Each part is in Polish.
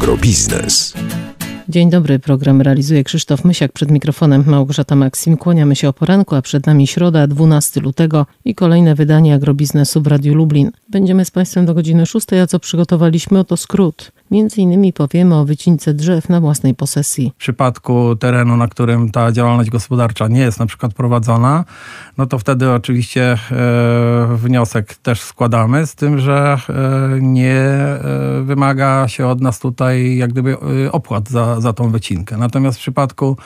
Agrobiznes. Dzień dobry, program realizuje Krzysztof Mysiak, przed mikrofonem Małgorzata Maksim. Kłaniamy się o poranku, a przed nami środa, 12 lutego i kolejne wydanie Agrobiznesu w Radiu Lublin. Będziemy z Państwem do godziny 6, a co przygotowaliśmy, oto skrót. Między innymi powiemy o wycince drzew na własnej posesji. W przypadku terenu, na którym ta działalność gospodarcza nie jest na przykład prowadzona, no to wtedy oczywiście wniosek też składamy, z tym, że nie wymaga się od nas tutaj jak gdyby opłat za tą wycinkę. Natomiast w przypadku,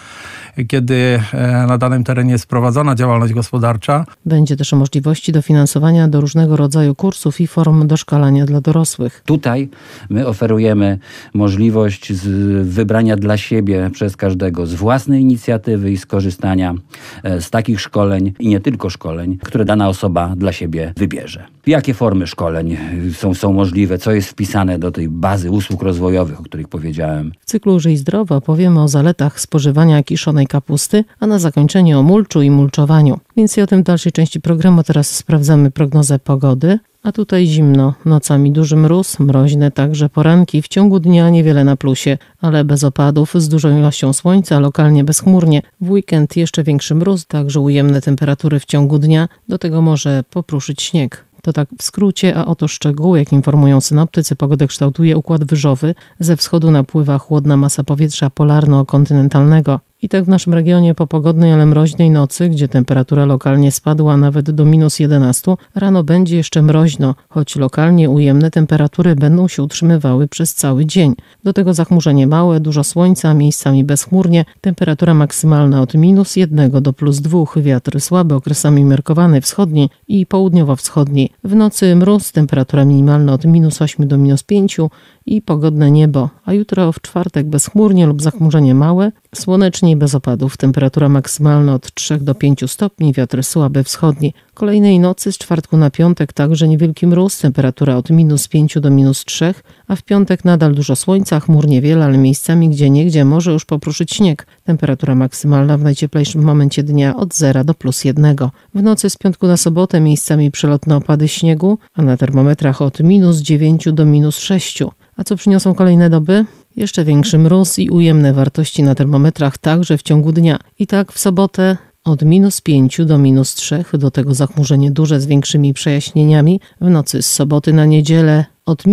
kiedy na danym terenie jest prowadzona działalność gospodarcza, będzie też o możliwości dofinansowania do różnego rodzaju kursów i form doszkalania dla dorosłych. Tutaj my oferujemy możliwość wybrania dla siebie przez każdego z własnej inicjatywy i skorzystania z takich szkoleń i nie tylko szkoleń, które dana osoba dla siebie wybierze. Jakie formy szkoleń są możliwe, co jest wpisane do tej bazy usług rozwojowych, o których powiedziałem. W cyklu Żyj zdrowo opowiemy o zaletach spożywania kiszonej kapusty, a na zakończenie o mulczu i mulczowaniu. Więcej o tym w dalszej części programu. Teraz sprawdzamy prognozę pogody. A tutaj zimno, nocami duży mróz, mroźne także poranki, w ciągu dnia niewiele na plusie, ale bez opadów, z dużą ilością słońca, lokalnie bezchmurnie. W weekend jeszcze większy mróz, także ujemne temperatury w ciągu dnia, do tego może popruszyć śnieg. To tak w skrócie, a oto szczegóły, jak informują synoptycy, pogodę kształtuje układ wyżowy. Ze wschodu napływa chłodna masa powietrza polarno-kontynentalnego. I tak w naszym regionie po pogodnej, ale mroźnej nocy, gdzie temperatura lokalnie spadła nawet do -11, rano będzie jeszcze mroźno, choć lokalnie ujemne temperatury będą się utrzymywały przez cały dzień. Do tego zachmurzenie małe, dużo słońca, miejscami bezchmurnie, temperatura maksymalna od -1 do +2, wiatr słaby, okresami umiarkowany wschodni i południowo-wschodni. W nocy mróz, temperatura minimalna od -8 do -5 i pogodne niebo, a jutro w czwartek bezchmurnie lub zachmurzenie małe, słonecznie i bez opadów, temperatura maksymalna od 3 do 5 stopni, wiatr słaby wschodni. Kolejnej nocy z czwartku na piątek także niewielki mróz, temperatura od -5 do -3, a w piątek nadal dużo słońca, chmur niewiele, ale miejscami gdzieniegdzie może już popruszyć śnieg. Temperatura maksymalna w najcieplejszym momencie dnia od 0 do +1. W nocy z piątku na sobotę miejscami przelotne opady śniegu, a na termometrach od -9 do -6. A co przyniosą kolejne doby? Jeszcze większy mróz i ujemne wartości na termometrach także w ciągu dnia. I tak w sobotę od -5 do -3, do tego zachmurzenie duże z większymi przejaśnieniami. W nocy z soboty na niedzielę od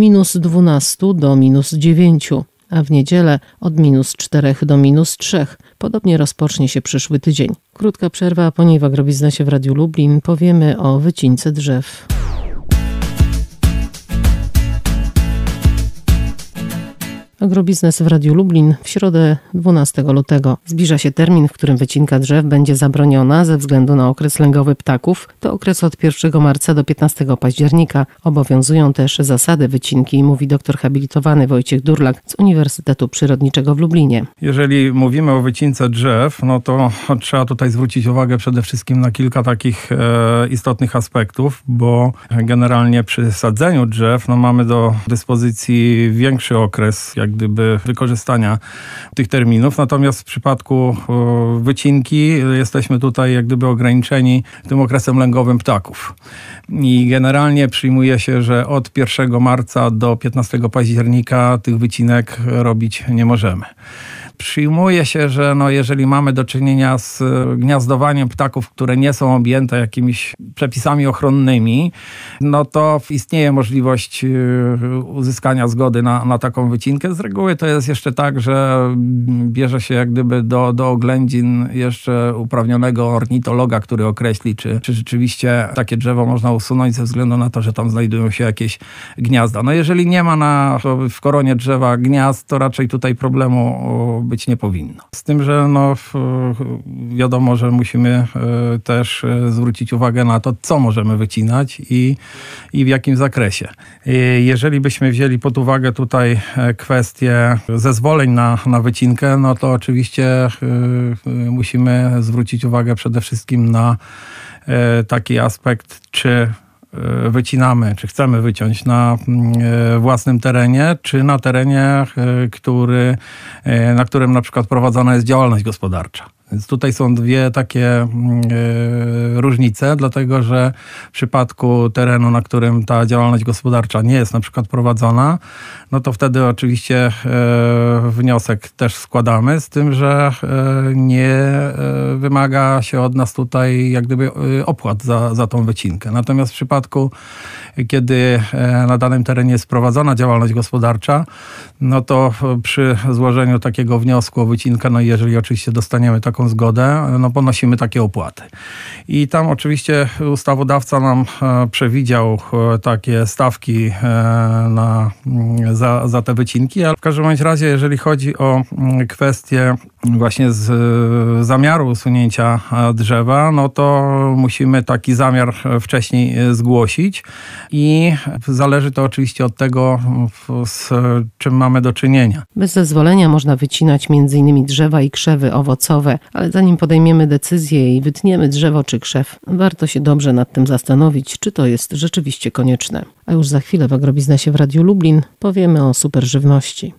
-12 do -9, a w niedzielę od -4 do -3. Podobnie rozpocznie się przyszły tydzień. Krótka przerwa, a po niej w Agrobiznesie w Radiu Lublin powiemy o wycince drzew. Agrobiznes w Radiu Lublin w środę 12 lutego. Zbliża się termin, w którym wycinka drzew będzie zabroniona ze względu na okres lęgowy ptaków. To okres od 1 marca do 15 października. Obowiązują też zasady wycinki, mówi doktor habilitowany Wojciech Durlak z Uniwersytetu Przyrodniczego w Lublinie. Jeżeli mówimy o wycince drzew, no to trzeba tutaj zwrócić uwagę przede wszystkim na kilka takich istotnych aspektów, bo generalnie przy sadzeniu drzew mamy do dyspozycji większy okres jak gdyby wykorzystania tych terminów. Natomiast w przypadku wycinki jesteśmy tutaj jak gdyby ograniczeni tym okresem lęgowym ptaków. I generalnie przyjmuje się, że od 1 marca do 15 października tych wycinek robić nie możemy. Przyjmuje się, że jeżeli mamy do czynienia z gniazdowaniem ptaków, które nie są objęte jakimiś przepisami ochronnymi, no to istnieje możliwość uzyskania zgody na taką wycinkę. Z reguły to jest jeszcze tak, że bierze się jak gdyby do oględzin jeszcze uprawnionego ornitologa, który określi, czy rzeczywiście takie drzewo można usunąć ze względu na to, że tam znajdują się jakieś gniazda. Jeżeli nie ma w koronie drzewa gniazd, to raczej tutaj problemu być nie powinno. Z tym, że wiadomo, że musimy też zwrócić uwagę na to, co możemy wycinać i w jakim zakresie. Jeżeli byśmy wzięli pod uwagę tutaj kwestię zezwoleń na wycinkę, no to oczywiście musimy zwrócić uwagę przede wszystkim na taki aspekt, czy wycinamy, czy chcemy wyciąć na własnym terenie, czy na terenie, na którym na przykład prowadzona jest działalność gospodarcza. Więc tutaj są dwie takie różnice, dlatego że w przypadku terenu, na którym ta działalność gospodarcza nie jest na przykład prowadzona, no to wtedy oczywiście wniosek też składamy, z tym, że nie wymaga się od nas tutaj jak gdyby opłat za tą wycinkę. Natomiast w przypadku, kiedy na danym terenie jest prowadzona działalność gospodarcza, no to przy złożeniu takiego wniosku o wycinkę, no jeżeli oczywiście dostaniemy taką zgodę, no ponosimy takie opłaty. I tam oczywiście ustawodawca nam przewidział takie stawki za te wycinki, ale w każdym razie, jeżeli chodzi o kwestię właśnie z zamiaru usunięcia drzewa, no to musimy taki zamiar wcześniej zgłosić i zależy to oczywiście od tego, z czym mamy do czynienia. Bez zezwolenia można wycinać m.in. drzewa i krzewy owocowe, ale zanim podejmiemy decyzję i wytniemy drzewo czy krzew, warto się dobrze nad tym zastanowić, czy to jest rzeczywiście konieczne. A już za chwilę w Agrobiznesie w Radiu Lublin powiemy o superżywności.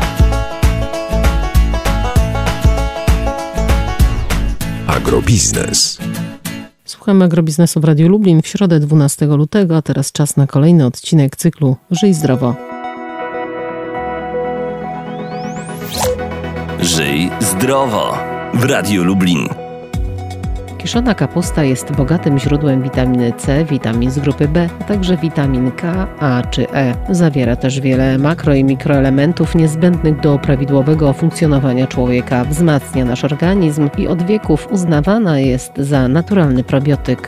Agrobiznes. Słuchamy Agrobiznesu w Radiu Lublin w środę 12 lutego, a teraz czas na kolejny odcinek cyklu Żyj zdrowo. Żyj zdrowo w Radiu Lublin. Kiszona kapusta jest bogatym źródłem witaminy C, witamin z grupy B, a także witamin K, A czy E. Zawiera też wiele makro i mikroelementów niezbędnych do prawidłowego funkcjonowania człowieka, wzmacnia nasz organizm i od wieków uznawana jest za naturalny probiotyk.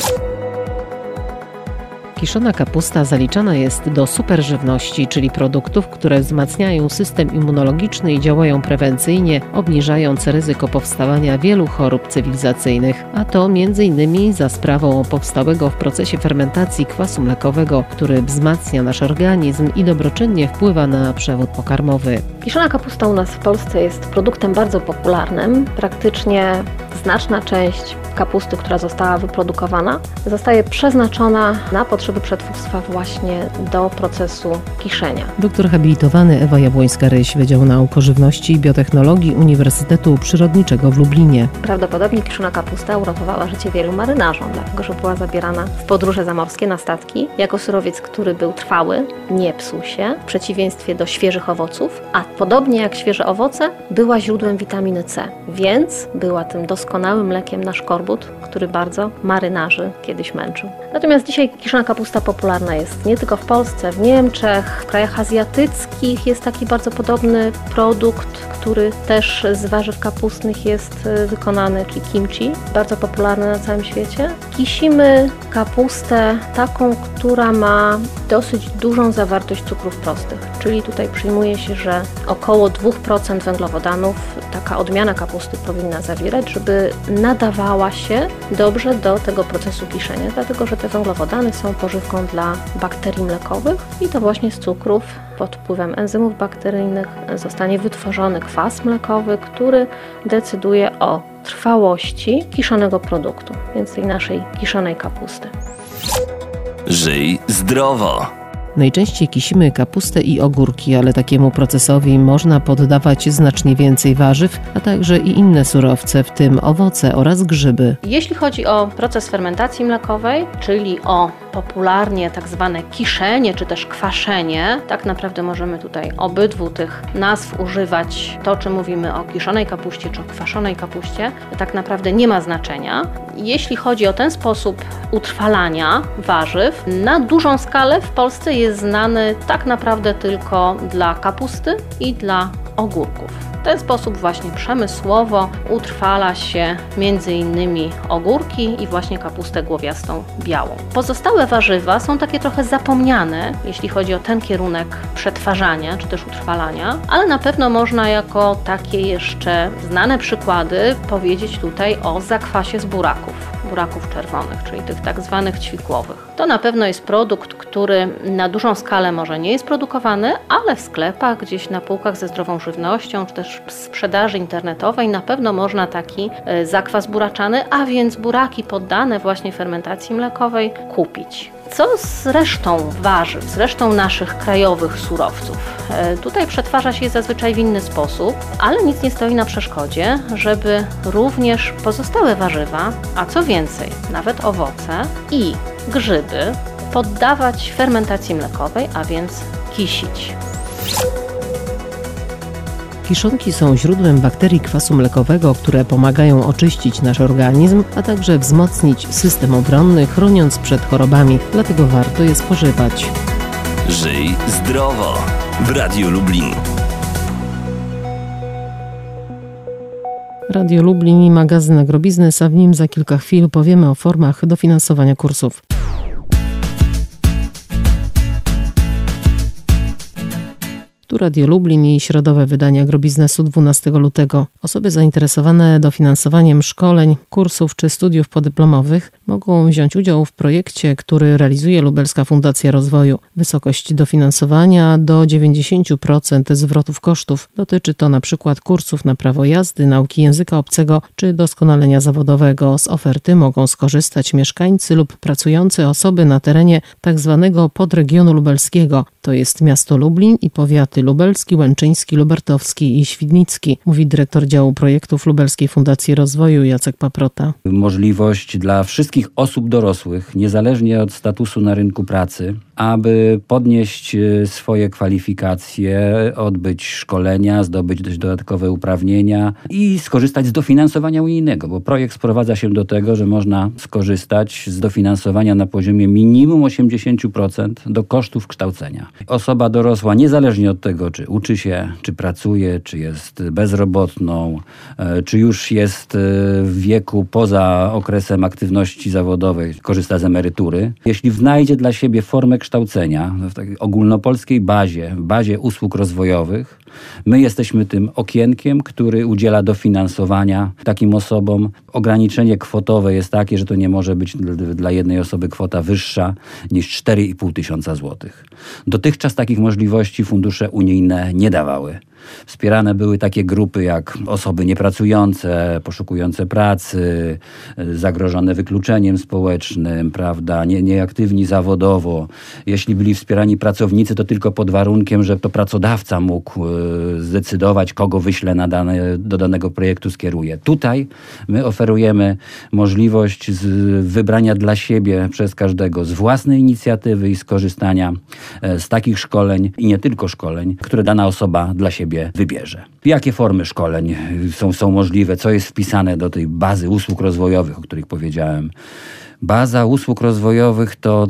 Kiszona kapusta zaliczana jest do superżywności, czyli produktów, które wzmacniają system immunologiczny i działają prewencyjnie, obniżając ryzyko powstawania wielu chorób cywilizacyjnych, a to m.in. za sprawą powstałego w procesie fermentacji kwasu mlekowego, który wzmacnia nasz organizm i dobroczynnie wpływa na przewód pokarmowy. Kiszona kapusta u nas w Polsce jest produktem bardzo popularnym. Praktycznie znaczna część kapusty, która została wyprodukowana, zostaje przeznaczona na potrzeby przetwórstwa właśnie do procesu kiszenia. Doktor habilitowany Ewa Jabłońska-Ryś, Wydział Nauk o Żywności i Biotechnologii Uniwersytetu Przyrodniczego w Lublinie. Prawdopodobnie kiszona kapusta uratowała życie wielu marynarzom, dlatego że była zabierana w podróże zamorskie na statki jako surowiec, który był trwały, nie psuł się, w przeciwieństwie do świeżych owoców, a podobnie jak świeże owoce była źródłem witaminy C, więc była tym doskonałym lekiem na szkorbut, który bardzo marynarzy kiedyś męczył. Natomiast dzisiaj kiszona kapusta popularna jest nie tylko w Polsce, w Niemczech, w krajach azjatyckich jest taki bardzo podobny produkt, który też z warzyw kapustnych jest wykonany, czyli kimchi, bardzo popularny na całym świecie. Kisimy kapustę taką, która ma dosyć dużą zawartość cukrów prostych, czyli tutaj przyjmuje się, że około 2% węglowodanów taka odmiana kapusty powinna zawierać, żeby nadawała się dobrze do tego procesu kiszenia, dlatego że te węglowodany są pożywką dla bakterii mlekowych i to właśnie z cukrów pod wpływem enzymów bakteryjnych zostanie wytworzony kwas mlekowy, który decyduje o trwałości kiszonego produktu, więc tej naszej kiszonej kapusty. Żyj zdrowo. Najczęściej kisimy kapustę i ogórki, ale takiemu procesowi można poddawać znacznie więcej warzyw, a także i inne surowce, w tym owoce oraz grzyby. Jeśli chodzi o proces fermentacji mlekowej, czyli o popularnie tak zwane kiszenie, czy też kwaszenie, tak naprawdę możemy tutaj obydwu tych nazw używać. To, czy mówimy o kiszonej kapuście, czy o kwaszonej kapuście, tak naprawdę nie ma znaczenia. Jeśli chodzi o ten sposób utrwalania warzyw, na dużą skalę w Polsce jest znany tak naprawdę tylko dla kapusty i dla ogórków. W ten sposób właśnie przemysłowo utrwala się m.in. ogórki i właśnie kapustę głowiastą białą. Pozostałe warzywa są takie trochę zapomniane, jeśli chodzi o ten kierunek przetwarzania czy też utrwalania, ale na pewno można jako takie jeszcze znane przykłady powiedzieć tutaj o zakwasie z buraków czerwonych, czyli tych tak zwanych ćwikłowych. To na pewno jest produkt, który na dużą skalę może nie jest produkowany, ale w sklepach, gdzieś na półkach ze zdrową żywnością, czy też w sprzedaży internetowej na pewno można taki zakwas buraczany, a więc buraki poddane właśnie fermentacji mlekowej kupić. Co z resztą warzyw, z resztą naszych krajowych surowców? Tutaj przetwarza się je zazwyczaj w inny sposób, ale nic nie stoi na przeszkodzie, żeby również pozostałe warzywa, a co więcej, nawet owoce i grzyby poddawać fermentacji mlekowej, a więc kisić. Kiszonki są źródłem bakterii kwasu mlekowego, które pomagają oczyścić nasz organizm, a także wzmocnić system obronny, chroniąc przed chorobami. Dlatego warto je spożywać. Żyj zdrowo w Radiu Lublin. Radio Lublin i magazyn Agrobiznes, a w nim za kilka chwil powiemy o formach dofinansowania kursów. Tu Radio Lublin i środowe wydanie Agrobiznesu 12 lutego. Osoby zainteresowane dofinansowaniem szkoleń, kursów czy studiów podyplomowych mogą wziąć udział w projekcie, który realizuje Lubelska Fundacja Rozwoju. Wysokość dofinansowania do 90% zwrotów kosztów. Dotyczy to np. kursów na prawo jazdy, nauki języka obcego czy doskonalenia zawodowego. Z oferty mogą skorzystać mieszkańcy lub pracujące osoby na terenie tzw. podregionu lubelskiego. To jest miasto Lublin i powiaty lubelski, łęczyński, lubartowski i świdnicki, mówi dyrektor działu projektów Lubelskiej Fundacji Rozwoju Jacek Paprota. Możliwość dla wszystkich osób dorosłych, niezależnie od statusu na rynku pracy, aby podnieść swoje kwalifikacje, odbyć szkolenia, zdobyć dodatkowe uprawnienia i skorzystać z dofinansowania unijnego, bo projekt sprowadza się do tego, że można skorzystać z dofinansowania na poziomie minimum 80% do kosztów kształcenia. Osoba dorosła, niezależnie od tego, czy uczy się, czy pracuje, czy jest bezrobotną, czy już jest w wieku poza okresem aktywności zawodowej, korzysta z emerytury. Jeśli znajdzie dla siebie formę kształcenia w takiej ogólnopolskiej bazie usług rozwojowych, my jesteśmy tym okienkiem, który udziela dofinansowania takim osobom. Ograniczenie kwotowe jest takie, że to nie może być dla jednej osoby kwota wyższa niż 4,5 tysiąca złotych. Dotychczas takich możliwości fundusze unijne nie dawały. Wspierane były takie grupy jak osoby niepracujące, poszukujące pracy, zagrożone wykluczeniem społecznym, prawda, nieaktywni zawodowo. Jeśli byli wspierani pracownicy, to tylko pod warunkiem, że to pracodawca mógł zdecydować, kogo wyśle do danego projektu skieruje. Tutaj my oferujemy możliwość wybrania dla siebie przez każdego z własnej inicjatywy i skorzystania z takich szkoleń i nie tylko szkoleń, które dana osoba dla siebie wybierze. Jakie formy szkoleń są możliwe? Co jest wpisane do tej bazy usług rozwojowych, o których powiedziałem? Baza usług rozwojowych to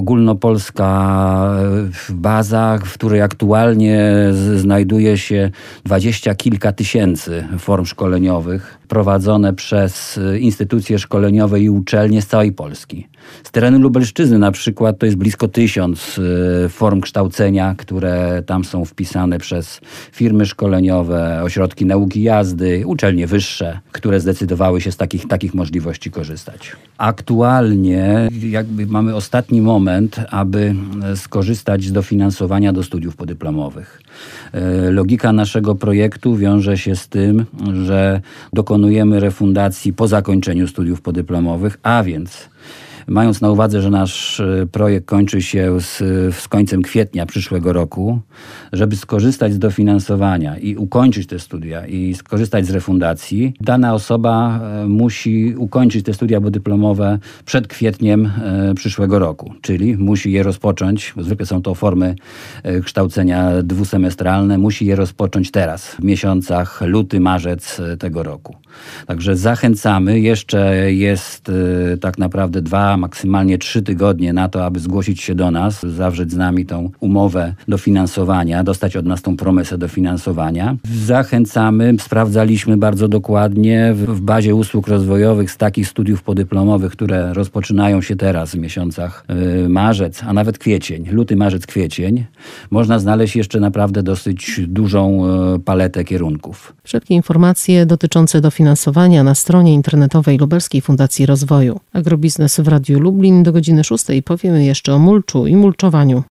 ogólnopolska baza, w której aktualnie znajduje się 20 kilka tysięcy form szkoleniowych prowadzone przez instytucje szkoleniowe i uczelnie z całej Polski. Z terenu Lubelszczyzny na przykład to jest blisko 1000 form kształcenia, które tam są wpisane przez firmy szkoleniowe, ośrodki nauki jazdy, uczelnie wyższe, które zdecydowały się z takich możliwości korzystać. Aktualnie jakby mamy ostatni moment, aby skorzystać z dofinansowania do studiów podyplomowych. Logika naszego projektu wiąże się z tym, że dokonujemy refundacji po zakończeniu studiów podyplomowych, a więc mając na uwadze, że nasz projekt kończy się z końcem kwietnia przyszłego roku, żeby skorzystać z dofinansowania i ukończyć te studia i skorzystać z refundacji, dana osoba musi ukończyć te studia podyplomowe przed kwietniem przyszłego roku, czyli musi je rozpocząć, bo zwykle są to formy kształcenia dwusemestralne, musi je rozpocząć teraz, w miesiącach luty, marzec tego roku. Także zachęcamy, jeszcze jest tak naprawdę 2, maksymalnie 3 tygodnie na to, aby zgłosić się do nas, zawrzeć z nami tą umowę dofinansowania, dostać od nas tą promesę dofinansowania. Zachęcamy, sprawdzaliśmy bardzo dokładnie w bazie usług rozwojowych z takich studiów podyplomowych, które rozpoczynają się teraz w miesiącach marzec, a nawet kwiecień, luty, marzec, kwiecień. Można znaleźć jeszcze naprawdę dosyć dużą paletę kierunków. Wszelkie informacje dotyczące dofinansowania na stronie internetowej Lubelskiej Fundacji Rozwoju. Agrobiznes w Radiu Lublin do godziny 6 powiemy jeszcze o mulczu i mulczowaniu.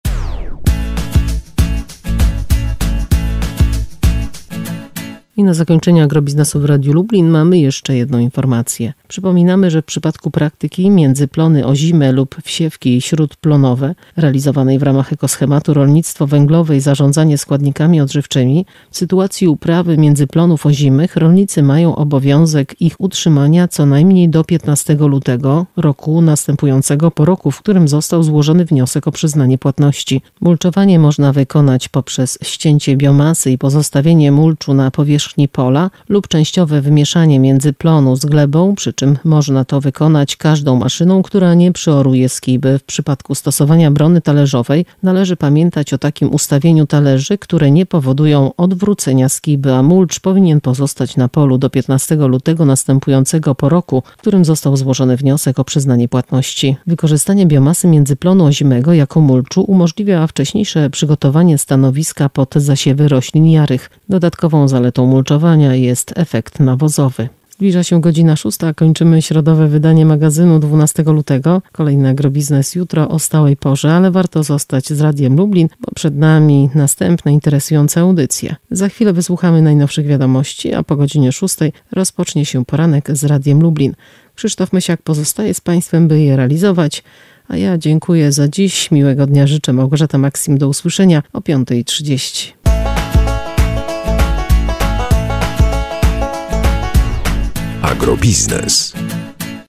I na zakończenie agrobiznesu w Radiu Lublin mamy jeszcze jedną informację. Przypominamy, że w przypadku praktyki międzyplony ozime lub wsiewki śródplonowe realizowanej w ramach ekoschematu rolnictwo węglowe i zarządzanie składnikami odżywczymi, w sytuacji uprawy międzyplonów ozimych rolnicy mają obowiązek ich utrzymania co najmniej do 15 lutego roku następującego po roku, w którym został złożony wniosek o przyznanie płatności. Mulczowanie można wykonać poprzez ścięcie biomasy i pozostawienie mulczu na powierzchni pola lub częściowe wymieszanie międzyplonu z glebą, przy czym można to wykonać każdą maszyną, która nie przeoruje skiby. W przypadku stosowania brony talerzowej należy pamiętać o takim ustawieniu talerzy, które nie powodują odwrócenia skiby, a mulcz powinien pozostać na polu do 15 lutego następującego po roku, w którym został złożony wniosek o przyznanie płatności. Wykorzystanie biomasy międzyplonu ozimego jako mulczu umożliwia wcześniejsze przygotowanie stanowiska pod zasiewy roślin jarych. Dodatkową zaletą mulczowania jest efekt nawozowy. Zbliża się godzina 6, a kończymy środowe wydanie magazynu 12 lutego. Kolejny agrobiznes jutro o stałej porze, ale warto zostać z Radiem Lublin, bo przed nami następne interesujące audycje. Za chwilę wysłuchamy najnowszych wiadomości, a po godzinie 6 rozpocznie się poranek z Radiem Lublin. Krzysztof Mysiak pozostaje z Państwem, by je realizować, a ja dziękuję za dziś. Miłego dnia życzę. Małgorzata Maksim, do usłyszenia o 5:30. Agrobiznes.